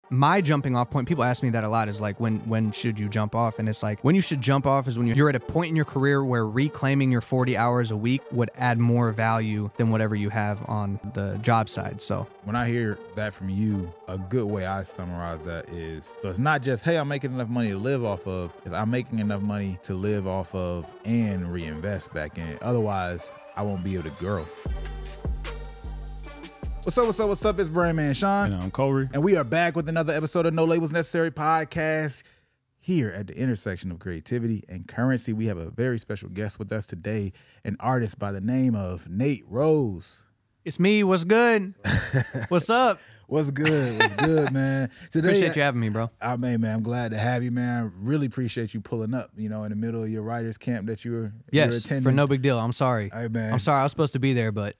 my jumping off point, people ask me that a lot, is like, when should you jump off? And it's like, when you should jump off is when you're at a point in your career where reclaiming your 40 hours a week would add more value than whatever you have on the job side. So when I hear that from you, a good way I summarize that is, so it's not just, hey, I'm making enough money to live off of, it's I'm making enough money to live off of and reinvest back in it. Otherwise, I won't be able to grow. What's up? It's Brand Man Sean. And I'm Corey. And we are back with another episode of No Labels Necessary podcast. Here at the intersection of creativity and currency, we have a very special guest with us today, an artist by the name of Nate Rose. it's me. What's good? What's up? What's good, man? Today, Appreciate you having me, bro. Man, I'm glad to have you, man. Really appreciate you pulling up, in the middle of your writers camp that you're attending. For no big deal. I'm sorry. Hey, man. I'm sorry. I was supposed to be there, but...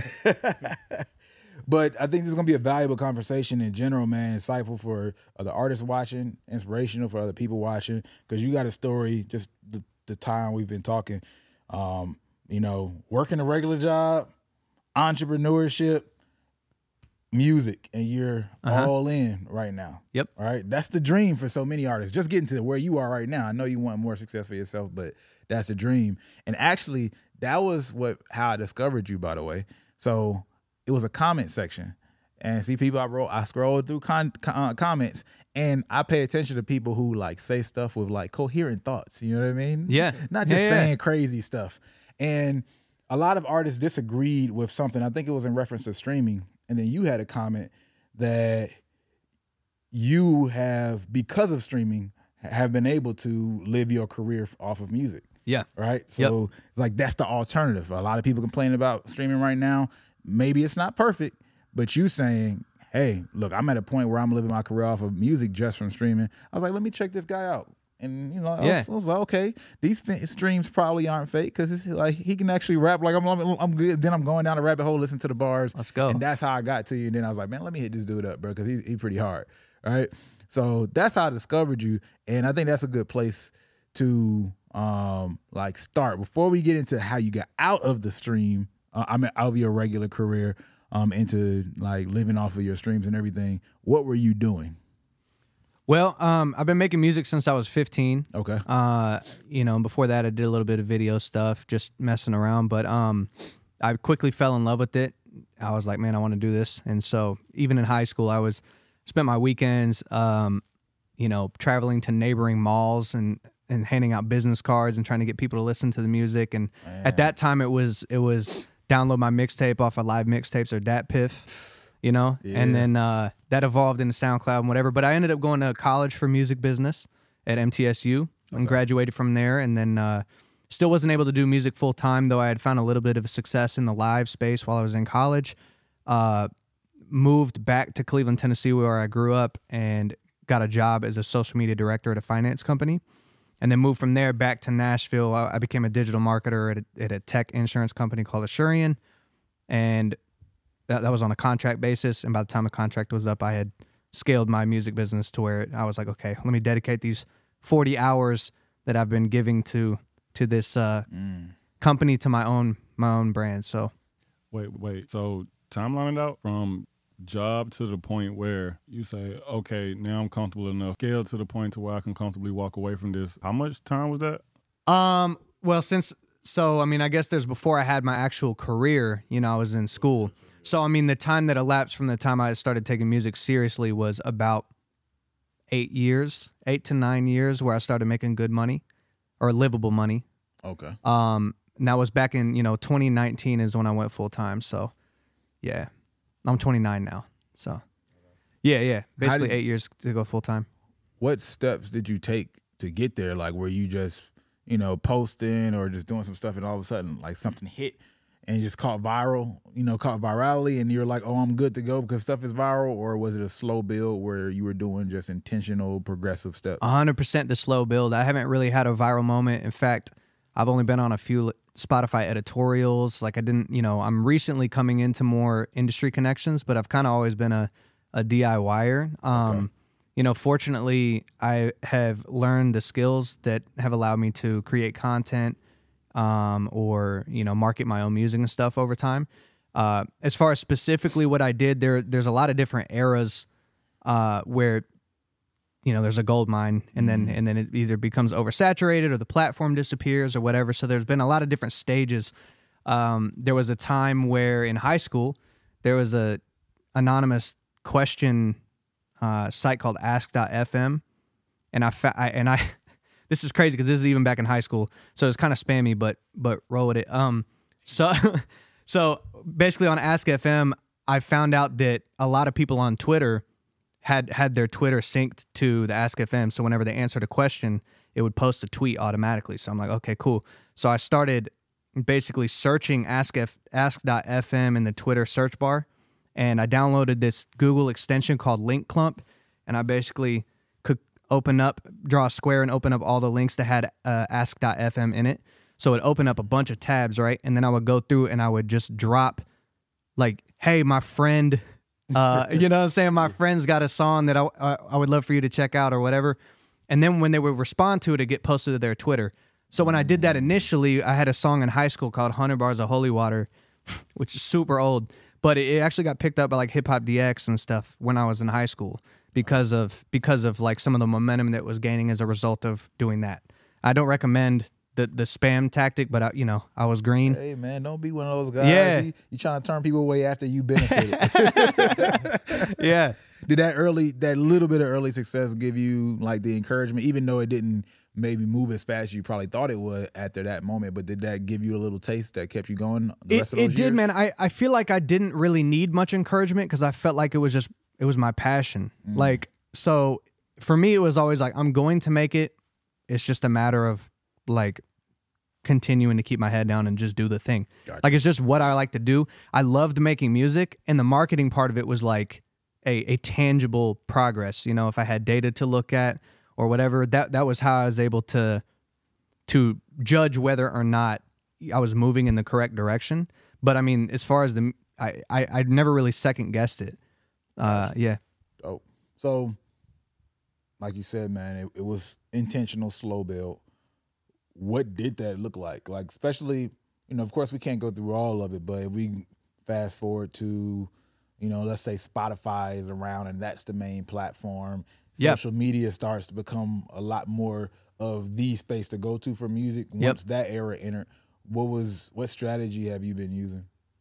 But I think this is going to be a valuable conversation in general, man. Insightful for other artists watching, inspirational for other people watching, because you got a story, just the time we've been talking, working a regular job, entrepreneurship, music, and you're all in right now. Yep. All right. That's the dream for so many artists. Just getting to where you are right now. I know you want more success for yourself, but that's the dream. And actually, that was how I discovered you, by the way. So it was a comment section, and see people I scrolled through comments, and I pay attention to people who like say stuff with like coherent thoughts. You know what I mean? Yeah. Not just saying crazy stuff. And a lot of artists disagreed with something. I think it was in reference to streaming. And then you had a comment that you have, because of streaming, have been able to live your career off of music. Yeah. Right? So It's like that's the alternative. A lot of people complaining about streaming right now. Maybe it's not perfect, but you saying, hey, look, I'm at a point where I'm living my career off of music just from streaming. I was like, let me check this guy out. And, I was like, okay, these streams probably aren't fake, because it's like he can actually rap like I'm good. Then I'm going down the rabbit hole, listen to the bars. Let's go. And that's how I got to you. And then I was like, man, let me hit this dude up, bro, because he's pretty hard. All right. So that's how I discovered you. And I think that's a good place to start. Before we get into how you got out of the stream, out of your regular career, into like living off of your streams and everything, what were you doing? Well, I've been making music since I was 15. Okay. Before that I did a little bit of video stuff, just messing around. But I quickly fell in love with it. I was like, man, I want to do this. And so even in high school, I spent my weekends, traveling to neighboring malls and handing out business cards and trying to get people to listen to the music. And at that time, it was download my mixtape off of Live Mixtapes or DatPiff, and then that evolved into SoundCloud and whatever. But I ended up going to college for music business at MTSU and graduated from there. And then still wasn't able to do music full time, though I had found a little bit of success in the live space while I was in college. Moved back to Cleveland, Tennessee, where I grew up, and got a job as a social media director at a finance company. And then moved from there back to Nashville. I became a digital marketer at a tech insurance company called Assurian. And that was on a contract basis. And by the time the contract was up, I had scaled my music business to where I was like, okay, let me dedicate these 40 hours that I've been giving to this company, to my own brand. So Wait. So timeline it out from job to the point where you say, okay, now I'm comfortable enough, scale to the point to where I can comfortably walk away from this. How much time was that? I guess there's before I had my actual career, I was in school. So, the time that elapsed from the time I started taking music seriously was about 8 to 9 years, where I started making good money, or livable money. Okay. And that was back in, 2019 is when I went full time. So, yeah. I'm 29 now, so yeah. Basically 8 years to go full time. What steps did you take to get there? Like, were you just, posting or just doing some stuff, and all of a sudden, like, something hit and you just caught virality, and you're like, oh, I'm good to go because stuff is viral? Or was it a slow build where you were doing just intentional, progressive steps? 100% the slow build. I haven't really had a viral moment. In fact, I've only been on a few Spotify editorials. Like, I didn't, I'm recently coming into more industry connections, but I've kind of always been a DIYer. Okay. Fortunately, I have learned the skills that have allowed me to create content, or, market my own music and stuff over time. As far as specifically what I did, there's a lot of different eras where there's a gold mine, and then it either becomes oversaturated or the platform disappears or whatever. So there's been a lot of different stages. There was a time where in high school there was a anonymous question site called Ask.fm, and I this is crazy because this is even back in high school, so it's kind of spammy, but roll with it. So basically on Ask.fm, I found out that a lot of people on Twitter had their Twitter synced to the Ask.fm, so whenever they answered a question, it would post a tweet automatically. So I'm like, okay, cool. So I started basically searching Ask.fm in the Twitter search bar, and I downloaded this Google extension called Link Clump, and I basically could draw a square and open up all the links that had Ask.fm in it. So it opened up a bunch of tabs, right? And then I would go through and I would just drop like, hey, my friend, you know what I'm saying? My friend's got a song that I would love for you to check out or whatever. And then when they would respond to it, it'd get posted to their Twitter. So when I did that initially, I had a song in high school called 100 Bars of Holy Water, which is super old. But it actually got picked up by like Hip Hop DX and stuff when I was in high school because of like some of the momentum that was gaining as a result of doing that. I don't recommend the spam tactic, but I was green. Hey man, don't be one of those guys. Yeah. You trying to turn people away after you benefited. Yeah. Did that little bit of early success give you like the encouragement, even though it didn't maybe move as fast as you probably thought it would after that moment, but did that give you a little taste that kept you going the rest of those years? It did, man. I feel like I didn't really need much encouragement because I felt like it was my passion. Like, so for me, it was always like, I'm going to make it. It's just a matter of like continuing to keep my head down and just do the thing. Gotcha. Like, it's just what I like to do. I loved making music, and the marketing part of it was like a tangible progress. If I had data to look at or whatever, that was how I was able to judge whether or not I was moving in the correct direction. But I mean, as far as I never really second guessed it. Yeah. Oh, so like you said, man, it was intentional, slow build. What did that look like? Like, especially, of course we can't go through all of it, but if we fast forward to, let's say Spotify is around and that's the main platform. Social media starts to become a lot more of the space to go to for music. Once that era entered, what strategy have you been using?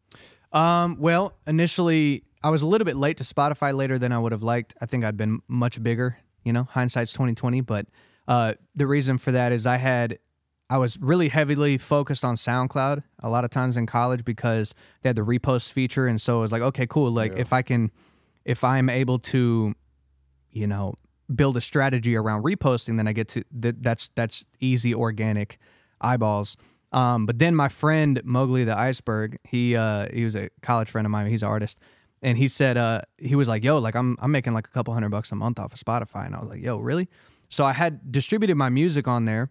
Well, initially I was a little bit late to Spotify, later than I would have liked. I think I'd been much bigger, hindsight's 2020. But the reason for that is I was really heavily focused on SoundCloud a lot of times in college because they had the repost feature. And so it was like, okay, cool. Like if I'm able to, build a strategy around reposting, then I get to that's easy organic eyeballs. But then my friend Mowgli the Iceberg, he was a college friend of mine. He's an artist, and he said he was like, "Yo, like I'm making like a couple $100 a month off of Spotify," and I was like, "Yo, really?" So I had distributed my music on there,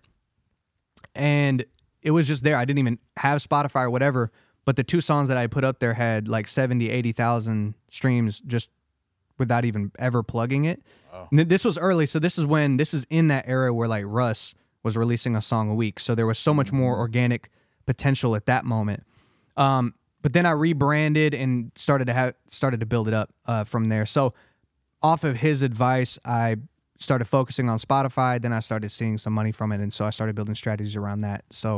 and it was just there. I didn't even have Spotify or whatever, but the two songs that I put up there had like 70, 80,000 streams just without even ever plugging it. Oh. This was early, so this is in that era where like Russ was releasing a song a week, so there was so much more organic potential at that moment. But then I rebranded and started to build it up from there. So off of his advice, I started focusing on Spotify. Then I started seeing some money from it, and so I started building strategies around that. So,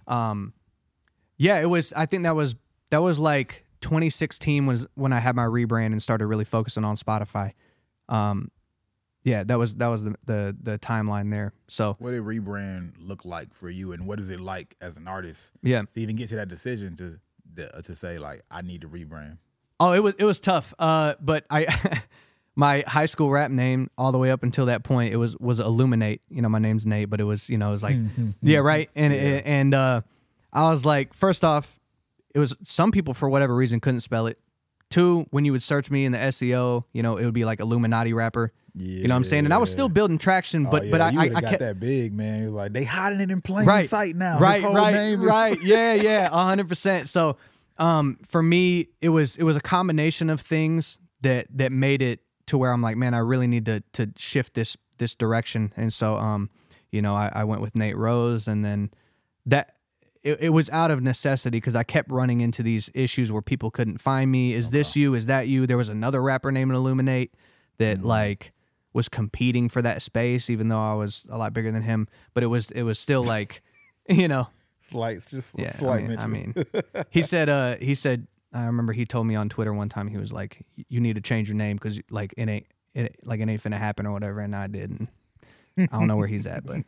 it was. I think that was like 2016 was when I had my rebrand and started really focusing on Spotify. That was the timeline there. So what did rebrand look like for you, and what is it like as an artist? Yeah, to even get to that decision to say like I need to rebrand. Oh, it was tough. But I my high school rap name all the way up until that point it was Illuminate. My name's Nate, but it was it was like yeah, right. And I was like, first off, it was some people for whatever reason couldn't spell it. Two, when you would search me in the SEO, it would be like Illuminati rapper. Yeah. You know what I'm saying? And I was still building traction, but I got that big, man. It was like they hiding it in plain sight now. Right. 100%. So for me, it was a combination of things that made it to where I'm like, man, I really need to shift this direction. And so I went with Nate Rose, and then that it was out of necessity because I kept running into these issues where people couldn't find me. Is this you? Is that you? There was another rapper named Illuminate that like was competing for that space, even though I was a lot bigger than him. But it was still like, you know, Slight, just yeah. slight. I mean, he said, I remember he told me on Twitter one time, he was like, "You need to change your name because like it ain't finna happen or whatever." And I did. And I don't know where he's at, but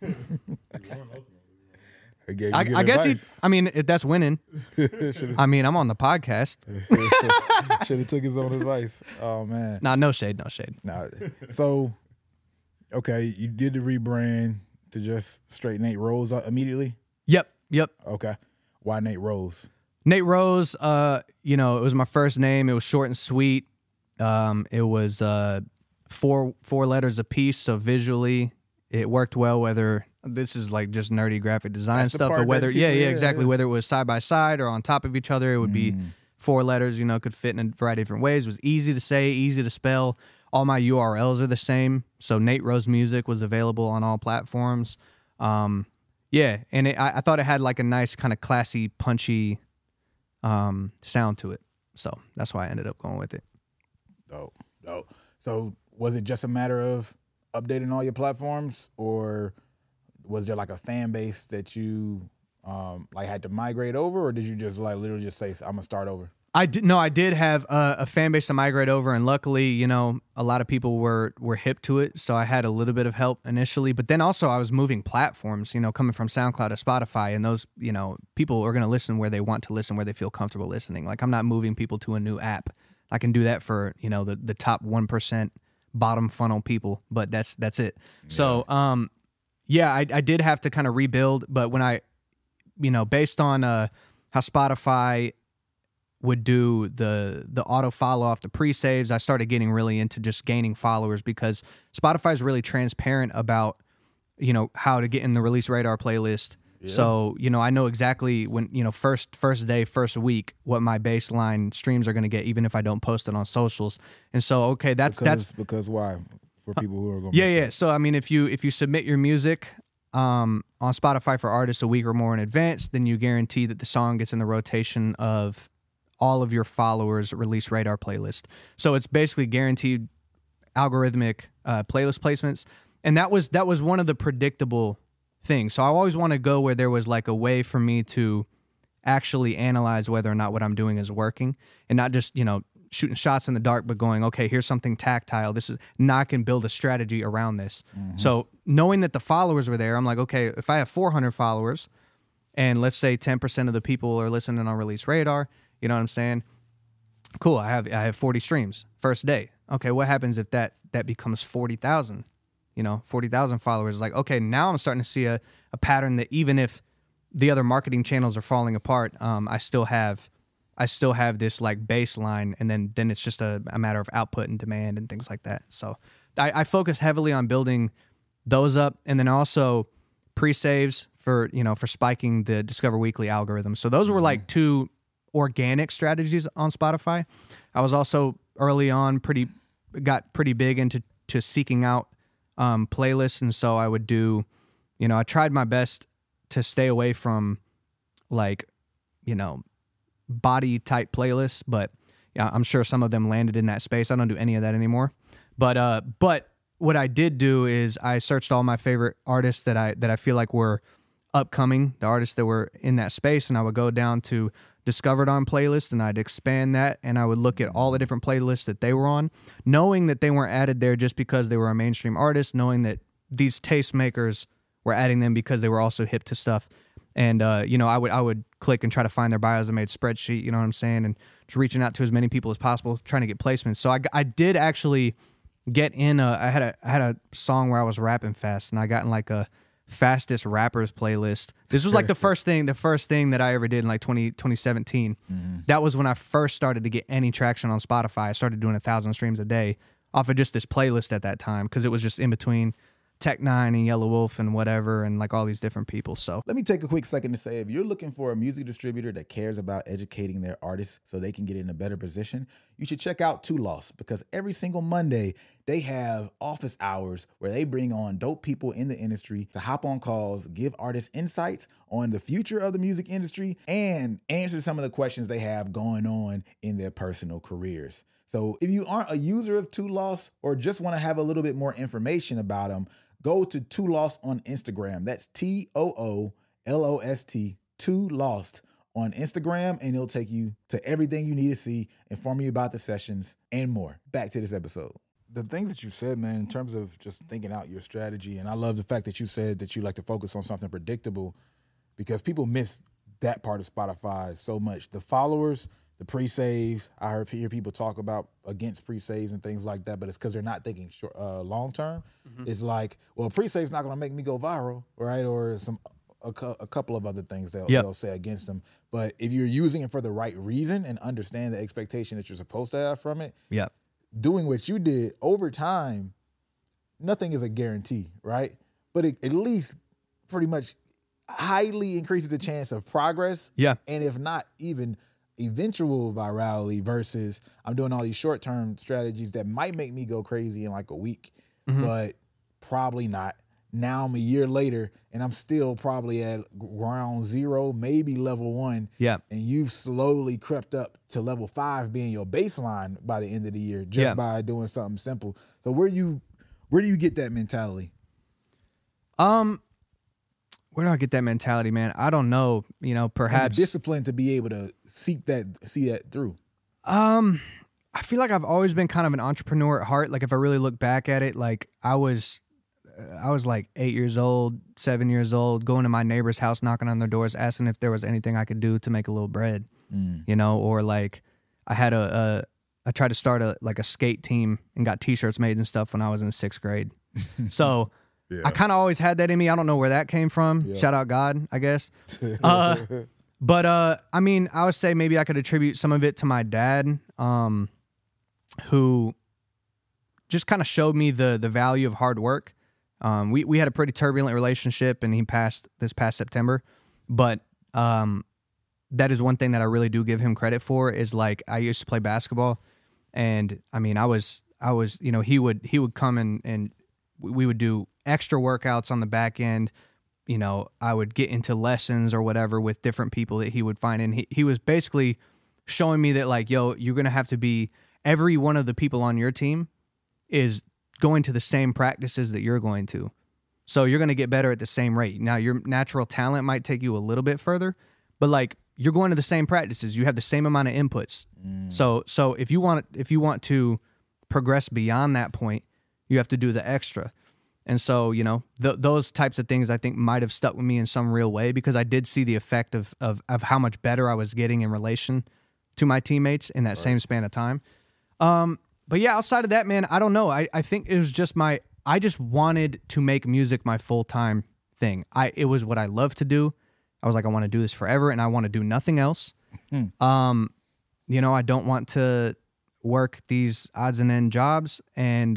I guess I mean, if that's winning. I mean, I'm on the podcast. Should have took his own advice. Oh man. Nah, no shade. Nah. So, okay, you did the rebrand to just straight Nate Rose immediately. Yep. Okay. Why Nate Rose? Nate Rose, you know, it was my first name. It was short and sweet. It was four letters apiece, so visually it worked well. Whether this is like just nerdy graphic design stuff, but whether exactly. Whether it was side by side or on top of each other, it would be 4 letters. You know, could fit in a variety of different ways. It was easy to say, easy to spell. All my URLs are the same, so Nate Rose Music was available on all platforms. Yeah, and I thought it had like a nice kind of classy, punchy sound to it. So that's why I ended up going with it. Dope. So was it just a matter of updating all your platforms, or was there like a fan base that you like had to migrate over, or did you just like literally just say, I'm gonna start over? I did have a fan base to migrate over, and luckily, you know, a lot of people were hip to it, so I had a little bit of help initially. But then also, I was moving platforms, you know, coming from SoundCloud to Spotify, and those, you know, people are going to listen where they want to listen, where they feel comfortable listening. Like, I'm not moving people to a new app. I can do that for, you know, the top 1% bottom funnel people, but that's it. Yeah. So, yeah, I did have to kind of rebuild, but when I, you know, based on how Spotify would do the auto follow off the pre-saves, I started getting really into just gaining followers, because Spotify is really transparent about, you know, how to get in the Release Radar playlist. Yeah. So, you know, I know exactly when, you know, first day, first week, what my baseline streams are going to get, even if I don't post it on socials. And so, okay, that's because why? For people who are going yeah. So I mean, if you submit your music on Spotify for artists a week or more in advance, then you guarantee that the song gets in the rotation of all of your followers' Release Radar playlist. So it's basically guaranteed algorithmic playlist placements, and that was one of the predictable things. So I always want to go where there was like a way for me to actually analyze whether or not what I'm doing is working, and not just, you know, shooting shots in the dark, but going, okay, here's something tactile. This is now I can build a strategy around this. Mm-hmm. So knowing that the followers were there, I'm like, okay, if I have 400 followers, and let's say 10% of the people are listening on Release Radar, you know what I'm saying? Cool. I have 40 streams first day. Okay, what happens if that becomes 40,000? You know, 40,000 followers. Like, okay, now I'm starting to see a pattern that even if the other marketing channels are falling apart, I still have this like baseline, and then it's just a matter of output and demand and things like that. So I focus heavily on building those up, and then also pre-saves for spiking the Discover Weekly algorithm. So those were like 2 organic strategies on Spotify. I was also early on got pretty big into seeking out playlists, and so I would do, you know, I tried my best to stay away from like, you know, body type playlists, but yeah, I'm sure some of them landed in that space. I don't do any of that anymore. But what I did do is I searched all my favorite artists that I feel like were upcoming, the artists that were in that space, and I would go down to Discovered on playlist, and I'd expand that, and I would look at all the different playlists that they were on, knowing that they weren't added there just because they were a mainstream artist, knowing that these tastemakers were adding them because they were also hip to stuff. And you know, I would click and try to find their bios. I made a spreadsheet, you know what I'm saying, and just reaching out to as many people as possible, trying to get placements. So I did actually get in. I had a song where I was rapping fast, and I got in like a fastest rappers playlist. This was like the first thing that I ever did in like 2017. Mm-hmm. That was when I first started to get any traction on Spotify. I started doing 1,000 streams a day off of just this playlist at that time, because it was just in between Tech9 and Yellow Wolf and whatever, and like all these different people. So let me take a quick second to say, if you're looking for a music distributor that cares about educating their artists so they can get in a better position, you should check out Two Lost, because every single Monday They have office hours where they bring on dope people in the industry to hop on calls, give artists insights on the future of the music industry, and answer some of the questions they have going on in their personal careers. So if you aren't a user of Too Lost or just want to have a little bit more information about them, go to Too Lost on Instagram. That's TOOLOST, Too Lost on Instagram, and it'll take you to everything you need to see, inform you about the sessions, and more. Back to this episode. The things that you said, man, in terms of just thinking out your strategy, and I love the fact that you said that you like to focus on something predictable, because people miss that part of Spotify so much. The followers, the pre-saves, I hear people talk about against pre-saves and things like that, but it's because they're not thinking short, long-term. Mm-hmm. It's like, well, pre-save's not going to make me go viral, right? Or a couple of other things they'll say against them. But if you're using it for the right reason and understand the expectation that you're supposed to have from it, doing what you did over time, nothing is a guarantee, right? But it at least pretty much highly increases the chance of progress. Yeah. And if not even eventual virality versus I'm doing all these short-term strategies that might make me go crazy in like a week, but probably not. Now I'm a year later and I'm still probably at ground zero, maybe level 1. Yeah. And you've slowly crept up to level 5 being your baseline by the end of the year just by doing something simple. So where do you get that mentality? Where do I get that mentality, man? I don't know. You know, perhaps and the discipline to be able to see that through. I feel like I've always been kind of an entrepreneur at heart. Like if I really look back at it, like I was like 8 years old, 7 years old, going to my neighbor's house, knocking on their doors, asking if there was anything I could do to make a little bread, you know, or like I had I tried to start a skate team and got t-shirts made and stuff when I was in 6th grade. So I kind of always had that in me. I don't know where that came from. Yeah. Shout out God, I guess. But I mean, I would say maybe I could attribute some of it to my dad, who just kind of showed me the value of hard work. We had a pretty turbulent relationship, and he passed this past September. But that is one thing that I really do give him credit for is like I used to play basketball, and I mean I was you know he would come and we would do extra workouts on the back end. You know, I would get into lessons or whatever with different people that he would find, and he was basically showing me that like, yo, you're gonna have to be every one of the people on your team is going to the same practices that you're going to. So you're going to get better at the same rate. Now, your natural talent might take you a little bit further, but like you're going to the same practices. You have the same amount of inputs. So if you want to progress beyond that point, you have to do the extra. And so, you know, those types of things I think might have stuck with me in some real way because I did see the effect of how much better I was getting in relation to my teammates in that same span of time. But yeah, outside of that, man, I don't know. I think it was just I just wanted to make music my full-time thing. It was what I love to do. I was like, I want to do this forever and I want to do nothing else. You know, I don't want to work these odds and end jobs. And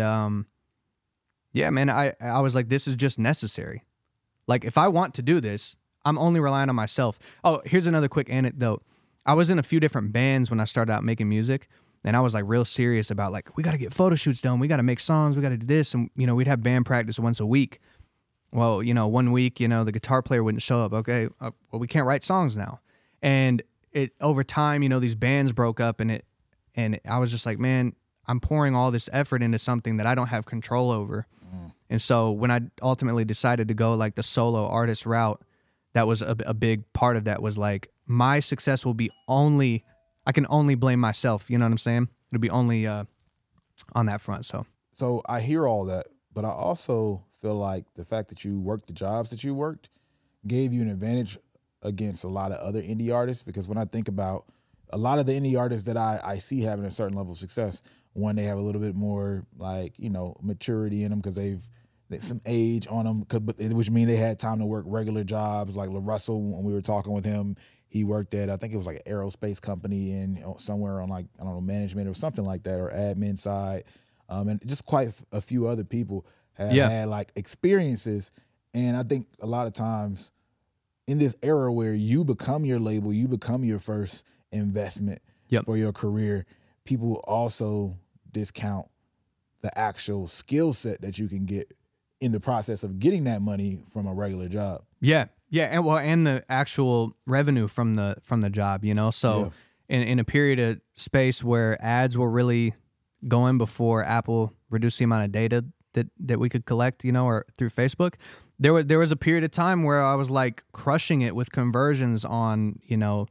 yeah, man, I was like, this is just necessary. Like if I want to do this, I'm only relying on myself. Oh, here's another quick anecdote. I was in a few different bands when I started out making music. And I was like real serious about like, we got to get photo shoots done. We got to make songs. We got to do this. And, you know, we'd have band practice once a week. Well, you know, one week, you know, the guitar player wouldn't show up. Okay, well, we can't write songs now. And it over time, you know, these bands broke up and I was just like, man, I'm pouring all this effort into something that I don't have control over. And so when I ultimately decided to go like the solo artist route, that was a big part of that was like my success will be I can only blame myself. You know what I'm saying? It'll be only on that front. So I hear all that, but I also feel like the fact that you worked the jobs that you worked gave you an advantage against a lot of other indie artists. Because when I think about a lot of the indie artists that I see having a certain level of success, one, they have a little bit more like, you know, maturity in them because they've some age on them, which means they had time to work regular jobs. Like LaRussell, when we were talking with him, he worked at, I think it was like an aerospace company and somewhere on like, I don't know, management or something like that, or admin side. And just quite a few other people have had like experiences. And I think a lot of times in this era where you become your label, you become your first investment for your career, people also discount the actual skill set that you can get in the process of getting that money from a regular job. Yeah. Yeah. And the actual revenue from the job, you know? So in a period of space where ads were really going before Apple reduced the amount of data that we could collect, you know, or through Facebook, there was a period of time where I was like crushing it with conversions on, you know,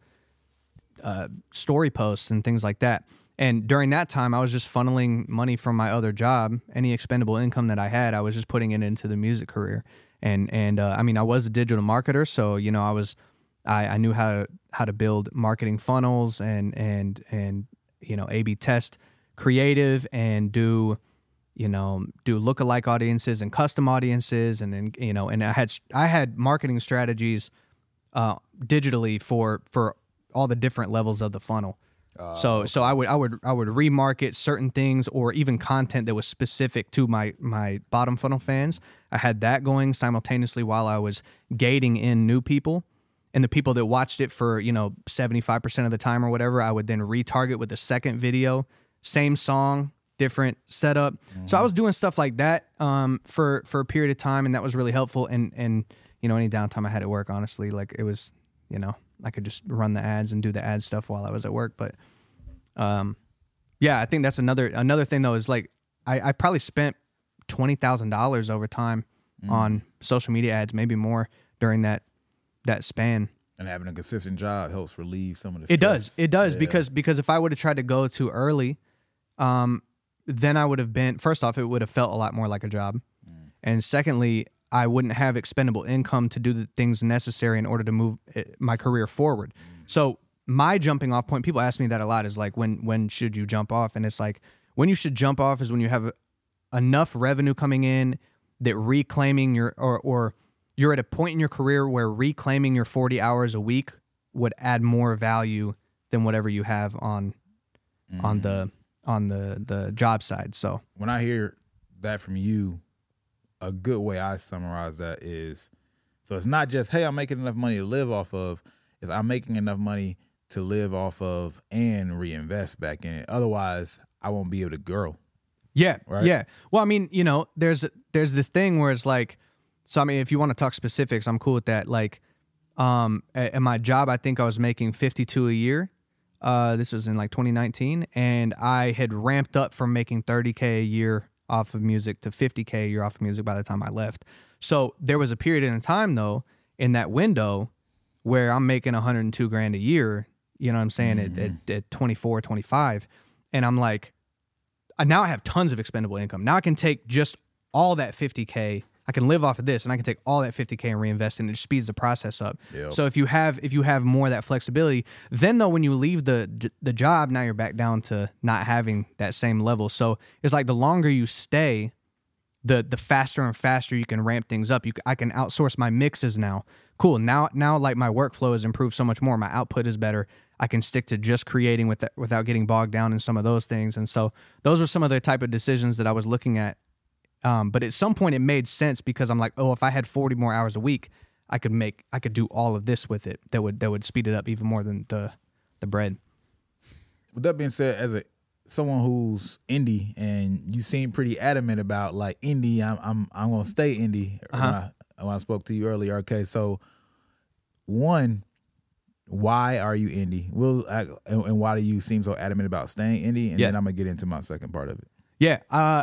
story posts and things like that. And during that time, I was just funneling money from my other job. Any expendable income that I had, I was just putting it into the music career. And I mean, I was a digital marketer, so you know, I knew how to build marketing funnels and you know, A/B test creative and do lookalike audiences and custom audiences, and then you know, and I had marketing strategies digitally for all the different levels of the funnel. So I would remarket certain things or even content that was specific to my bottom funnel fans. I had that going simultaneously while I was gating in new people, and the people that watched it for, you know, 75% of the time or whatever, I would then retarget with the second video, same song, different setup. Mm-hmm. So I was doing stuff like that for a period of time, and that was really helpful. And you know, any downtime I had at work, honestly, like it was, you know, I could just run the ads and do the ad stuff while I was at work. But yeah, I think that's another thing though, is like I probably spent $20,000 over time on social media ads, maybe more during that span. And having a consistent job helps relieve some of the stress. It does yeah. because if I would have tried to go too early, then I would have been, first off, it would have felt a lot more like a job. And secondly, I wouldn't have expendable income to do the things necessary in order to move my career forward. So my jumping off point, people ask me that a lot, is like, when should you jump off? And it's like, when you should jump off is when you have enough revenue coming in that reclaiming your, or you're at a point in your career where reclaiming your 40 hours a week would add more value than whatever you have on the job side. So when I hear that from you, a good way I summarize that is, so it's not just, hey, I'm making enough money to live off of, it's I'm making enough money to live off of and reinvest back in it. Otherwise, I won't be able to grow. Yeah, right? Yeah. Well, I mean, you know, there's this thing where it's like, so I mean, if you want to talk specifics, I'm cool with that. Like, at my job, I think I was making 52 a year. This was in like 2019, and I had ramped up from making 30K a year off of music to 50K a year off of music by the time I left. So there was a period in time though, in that window, where I'm making 102 grand a year, you know what I'm saying, at 24, 25. And I'm like, now I have tons of expendable income. Now I can take just all that 50K, I can live off of this, and I can take all that 50K and reinvest, and it just speeds the process up. Yep. So if you have more of that flexibility, then though when you leave the job, now you're back down to not having that same level. So it's like the longer you stay, the faster and faster you can ramp things up. I can outsource my mixes now. Cool. Now like my workflow has improved so much more. My output is better. I can stick to just creating without getting bogged down in some of those things. And so those are some of the type of decisions that I was looking at. But at some point it made sense, because I'm like, oh, if I had 40 more hours a week, I could do all of this with it. That would speed it up even more than the bread. With that being said, as someone who's indie, and you seem pretty adamant about like indie, I'm gonna stay indie. When I spoke to you earlier, okay. So, one, why are you indie? And why do you seem so adamant about staying indie? And then I'm gonna get into my second part of it. Yeah.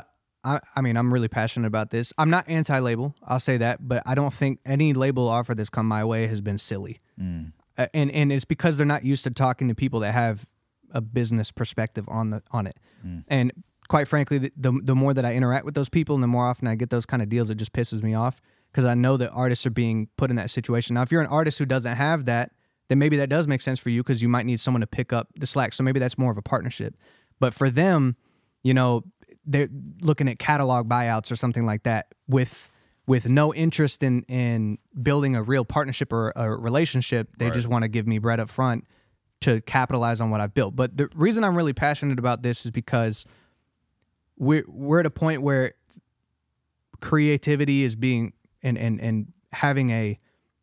I mean, I'm really passionate about this. I'm not anti-label, I'll say that, but I don't think any label offer that's come my way has been silly. And it's because they're not used to talking to people that have a business perspective on it. And quite frankly, the more that I interact with those people and the more often I get those kind of deals, it just pisses me off, because I know that artists are being put in that situation. Now, if you're an artist who doesn't have that, then maybe that does make sense for you, because you might need someone to pick up the slack. So maybe that's more of a partnership. But for them, you know, they're looking at catalog buyouts or something like that with no interest in building a real partnership or a relationship. They just want to give me bread up front to capitalize on what I've built. But the reason I'm really passionate about this is because we're at a point where creativity is being and having a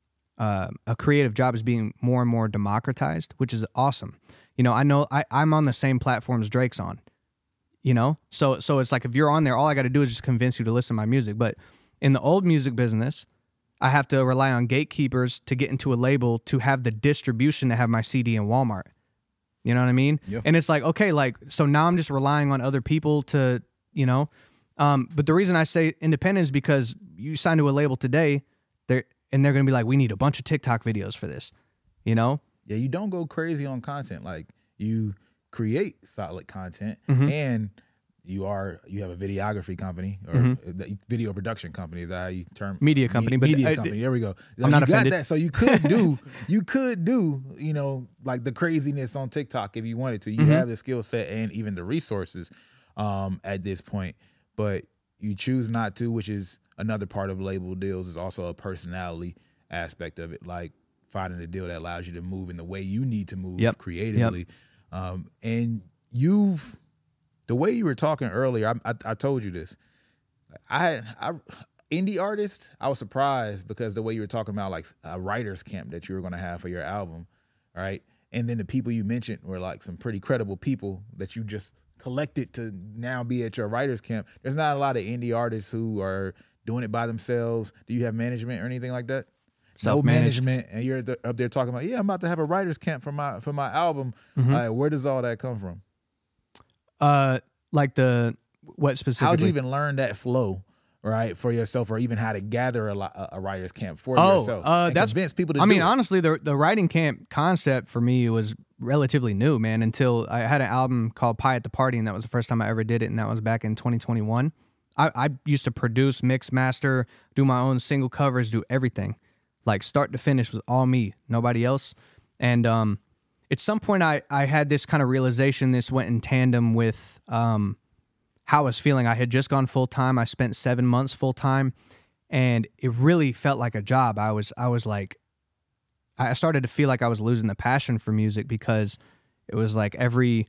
creative job is being more and more democratized, which is awesome. You know I'm on the same platforms Drake's on. you know? So it's like if you're on there, all I got to do is just convince you to listen to my music. But in the old music business, I have to rely on gatekeepers to get into a label to have the distribution to have my CD in Walmart. You know what I mean? Yeah. And it's like, okay, like, so now I'm just relying on other people to, you know, but the reason I say independent is because you sign to a label today, they're going to be like, we need a bunch of TikTok videos for this, you know? Yeah, you don't go crazy on content. Like, you create solid content, and you have a videography company or video production company. Is that how you term Media company, but media company. There we go. I'm not you got offended. that, so you could do, you know, like the craziness on TikTok if you wanted to. You have the skill set and even the resources at this point, but you choose not to, which is another part of label deals. Is also a personality aspect of it, like finding a deal that allows you to move in the way you need to move creatively. And the way you were talking earlier, I told you this. I indie artists, I was surprised because the way you were talking about like a writer's camp that you were going to have for your album, right? And then the people you mentioned were like some pretty credible people that you just collected to now be at your writer's camp. There's not a lot of indie artists who are doing it by themselves. Do you have management or anything like that? No management, and you're up there talking about, I'm about to have a writer's camp for my album. Where does all that come from? Like what specifically? How'd you even learn that flow, right, for yourself, or even how to gather a writer's camp for yourself? That's convince people to. I mean, honestly, the writing camp concept for me was relatively new, man. Until I had an album called Pie at the Party, and that was the first time I ever did it, and that was back in 2021. I used to produce, mix, master, do my own single covers, do everything. Like start to finish was all me, nobody else. And at some point I had this kind of realization. This went in tandem with how I was feeling. I had just gone full-time. I spent 7 months full-time, and it really felt like a job. I was like, I started to feel like I was losing the passion for music because it was like every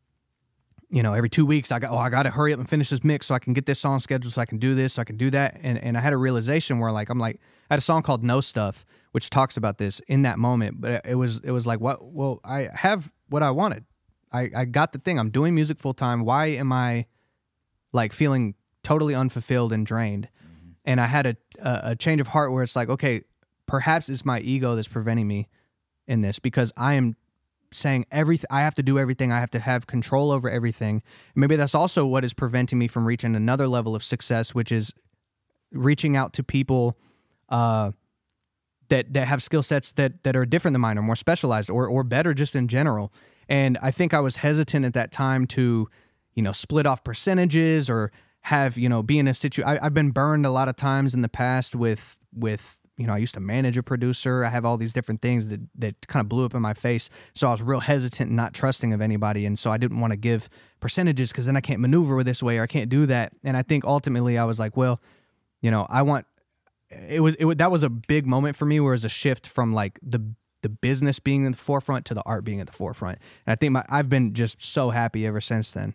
2 weeks I got to hurry up and finish this mix so I can get this song scheduled, so I can do this, so I can do that. And I had a realization where like, I had a song called No Stuff, which talks about this in that moment. But it was like, what? Well, I have what I wanted. I got the thing. I'm doing music full time. Why am I like feeling totally unfulfilled and drained? And I had a change of heart where it's like, okay, perhaps it's my ego that's preventing me in this, because I am saying everything. I have to do everything. I have to have control over everything. Maybe that's also what is preventing me from reaching another level of success, which is reaching out to people that have skill sets that are different than mine, or more specialized, or better just in general. And I think I was hesitant at that time to, split off percentages or have, be in a situation. I've been burned a lot of times in the past with I used to manage a producer. I have all these different things that kind of blew up in my face. So I was real hesitant and not trusting of anybody. And so I didn't want to give percentages because then I can't maneuver this way, or I can't do that. And I think ultimately I was like, well, that was a big moment for me, where it was a shift from like the business being in the forefront to the art being at the forefront. And I think I've been just so happy ever since then.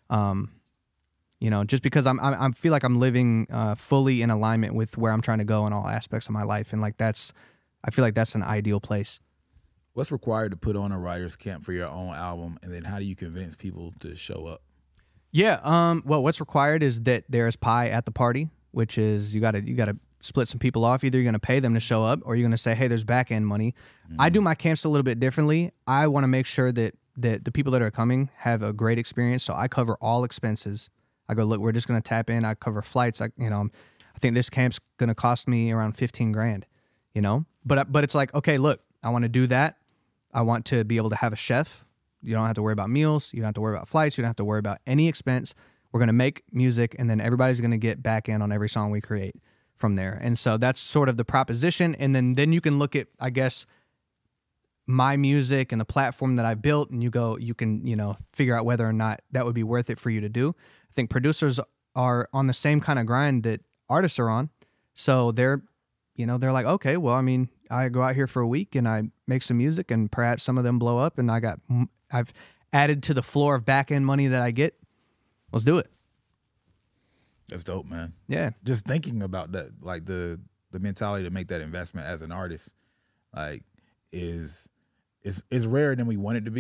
Just because I feel like I'm living fully in alignment with where I'm trying to go in all aspects of my life. And like I feel like that's an ideal place. What's required to put on a writer's camp for your own album? And then how do you convince people to show up? Yeah. Well, what's required is that there's pie at the party, which is you gotta split some people off. Either you're going to pay them to show up, or you're going to say, hey, there's back end money. I do my camps a little bit differently. I want to make sure that the people that are coming have a great experience. So I cover all expenses. I go, look, we're just going to tap in. I cover flights. I think this camp's going to cost me around $15,000, but it's like, okay, look, I want to do that. I want to be able to have a chef. You don't have to worry about meals. You don't have to worry about flights. You don't have to worry about any expense. We're going to make music, and then everybody's going to get back in on every song we create from there. And so that's sort of the proposition. And then you can look at, I guess, my music and the platform that I built, and you can figure out whether or not that would be worth it for you to do. I think producers are on the same kind of grind that artists are on. So they're like, okay, well, I mean, I go out here for a week and I make some music, and perhaps some of them blow up, and I've added to the floor of back end money that I get. Let's do it. That's dope, man. Yeah. Just thinking about that, like the mentality to make that investment as an artist, like is rarer than we want it to be.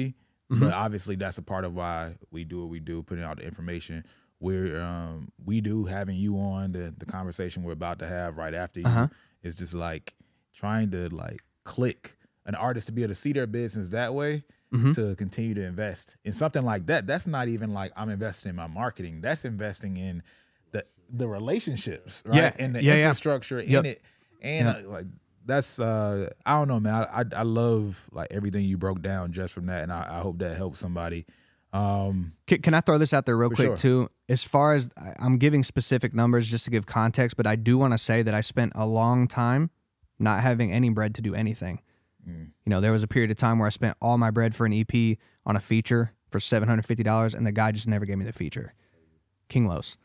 But obviously that's a part of why we do what we do, putting out the information. We do having you on the conversation we're about to have right after you is just like trying to like click an artist to be able to see their business that way, to continue to invest in something like that. That's not even like I'm investing in my marketing. That's investing in the relationships, right? And the infrastructure in it. And like that's I don't know, man. I love like everything you broke down just from that, and I hope that helps somebody. Can I throw this out there real quick too? As far as I'm giving specific numbers just to give context, but I do want to say that I spent a long time not having any bread to do anything. You know, there was a period of time where I spent all my bread for an EP on a feature for $750, and the guy just never gave me the feature. King Los.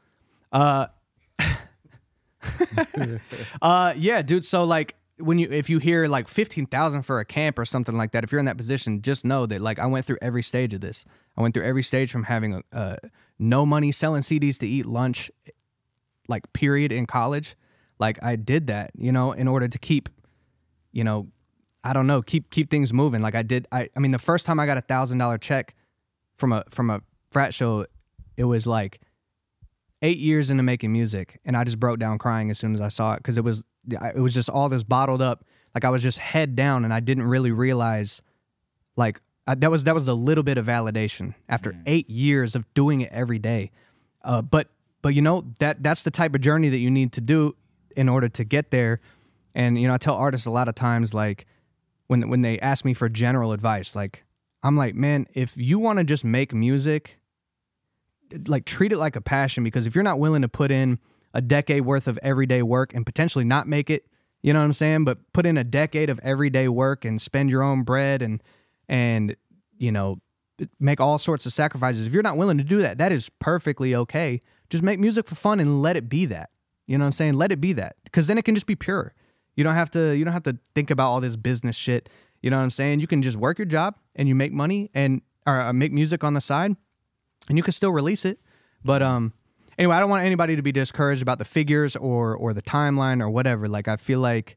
Yeah, dude. So like if you hear like 15,000 for a camp or something like that, if you're in that position, just know that like I went through every stage of this. I went through every stage from having no money, selling CDs to eat lunch, like period, in college. Like I did that, you know, in order to keep, you know, I don't know, keep things moving. Like I mean, the first time I got $1,000 check from a frat show, it was like 8 years into making music, and I just broke down crying as soon as I saw it, because it was just all this bottled up. Like I was just head down, and I didn't really realize, like that was a little bit of validation after 8 years of doing it every day. But you know that's the type of journey that you need to do in order to get there. And you know, I tell artists a lot of times, like when they ask me for general advice, like I'm like, man, if you want to just make music, like treat it like a passion, because if you're not willing to put in a decade worth of everyday work and potentially not make it, you know what I'm saying, but put in a decade of everyday work and spend your own bread and you know, make all sorts of sacrifices. If you're not willing to do that, that is perfectly okay. Just make music for fun and let it be that. You know what I'm saying? Let it be that, because then it can just be pure. You don't have to think about all this business shit. You know what I'm saying? You can just work your job and you make money or make music on the side, and you can still release it. But anyway, I don't want anybody to be discouraged about the figures or the timeline or whatever. Like I feel like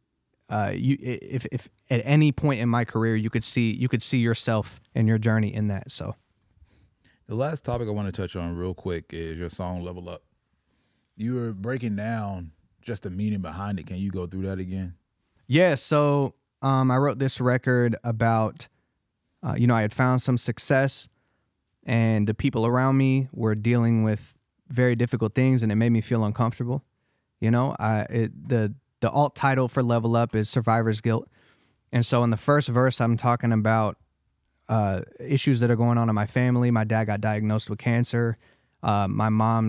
if at any point in my career you could see yourself and your journey in that. So the last topic I want to touch on real quick is your song "Level Up." You were breaking down just the meaning behind it. Can you go through that again? Yeah. So I wrote this record about you know, I had found some success, and the people around me were dealing with very difficult things, and it made me feel uncomfortable. You know, the alt title for Level Up is Survivor's Guilt. And so in the first verse, I'm talking about issues that are going on in my family. My dad got diagnosed with cancer. My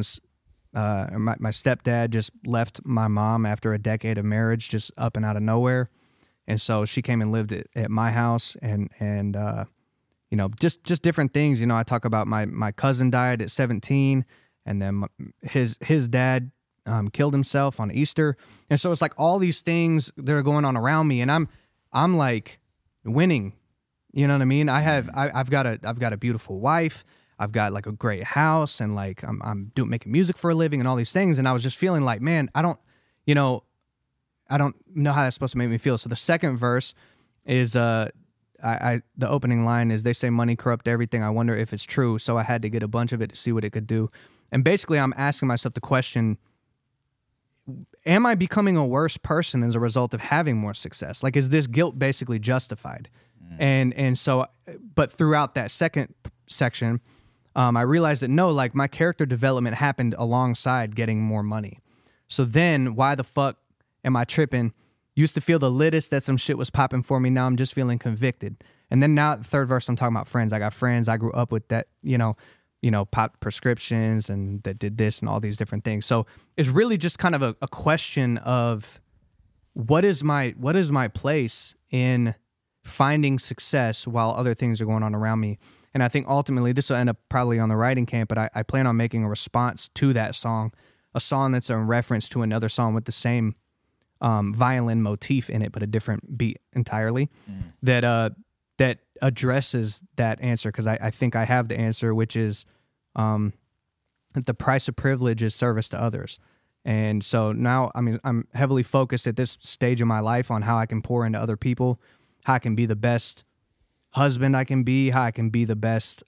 stepdad just left my mom after a decade of marriage, just up and out of nowhere. And so she came and lived at my house, and you know, just different things. You know, I talk about my cousin died at 17, and then his dad killed himself on Easter. And so it's like all these things that are going on around me, and I'm like winning. You know what I mean? I've got a beautiful wife. I've got like a great house, and like I'm making music for a living and all these things. And I was just feeling like, man, I don't know how that's supposed to make me feel. So the second verse is the opening line is, they say money corrupt everything. I wonder if it's true. So I had to get a bunch of it to see what it could do. And basically I'm asking myself the question, am I becoming a worse person as a result of having more success? Like, is this guilt basically justified? And so, but throughout that second section, I realized that no, like my character development happened alongside getting more money. So then why the fuck am I tripping? Used to feel the littest that some shit was popping for me. Now I'm just feeling convicted. And then now the third verse, I'm talking about friends. I got friends I grew up with that, you know, pop prescriptions and that did this and all these different things. So it's really just kind of a question of what is my place in finding success while other things are going on around me. And I think ultimately this will end up probably on the writing camp, but I plan on making a response to that song, a song that's a reference to another song with the same violin motif in it, but a different beat entirely, that addresses that answer. Because I think I have the answer, which is that the price of privilege is service to others. And so now, I mean, I'm heavily focused at this stage of my life on how I can pour into other people, how I can be the best husband I can be, how I can be the best,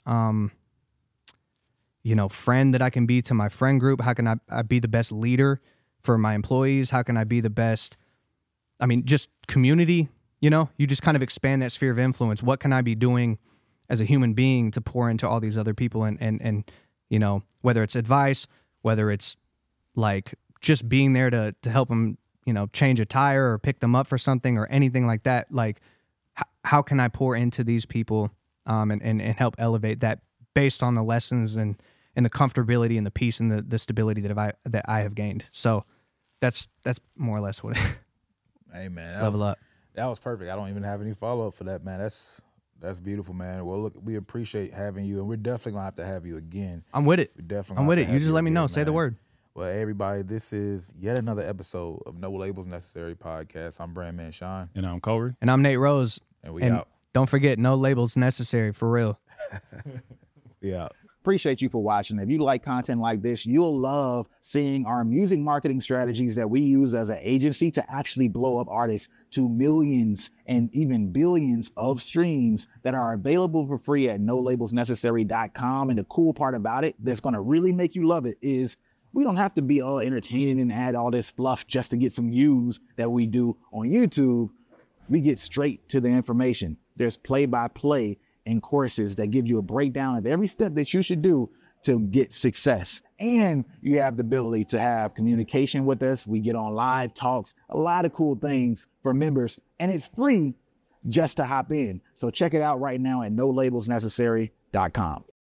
you know, friend that I can be to my friend group. How can I be the best leader for my employees? How can I be the best, I mean, just community, you know, you just kind of expand that sphere of influence. What can I be doing as a human being to pour into all these other people and you know, whether it's advice, whether it's like just being there to help them, you know, change a tire or pick them up for something or anything like that. Like, how can I pour into these people and help elevate that based on the lessons and the comfortability and the peace and the stability that I have gained. So that's more or less what it Hey man, level up. That was perfect. I don't even have any follow up for that, man. That's beautiful, man. Well, look, we appreciate having you, and we're definitely gonna have to have you again. I'm with it. We're definitely. I'm with it. You You just let me know. Say the word. Well, everybody, this is yet another episode of No Labels Necessary podcast. I'm Brandman Sean, And I'm Corey. And I'm Nate Rose. and we And out. don't forget, no labels necessary, for real. We out. Appreciate you for watching. If you like content like this, you'll love seeing our music marketing strategies that we use as an agency to actually blow up artists to millions and even billions of streams that are available for free at nolabelsnecessary.com. And the cool part about it that's going to really make you love it is we don't have to be all entertaining and add all this fluff just to get some views that we do on YouTube. We get straight to the information. There's play-by-play and courses that give you a breakdown of every step that you should do to get success. And you have the ability to have communication with us. We get on live talks, a lot of cool things for members, and it's free just to hop in. So check it out right now at nolabelsnecessary.com.